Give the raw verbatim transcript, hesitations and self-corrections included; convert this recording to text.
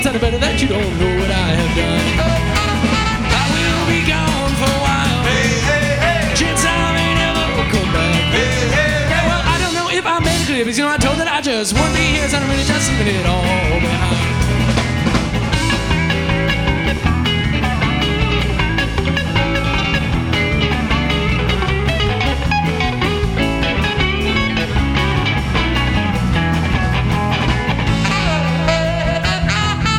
Sound better that you don't know what I have done. I will be gone for a while. Hey, hey, hey. Chance I may never come back. Hey, hey, Yeah, well, I don't know if I made it clear, because you know I told that I just wouldn't be here, so I'm really just leaving it all behind.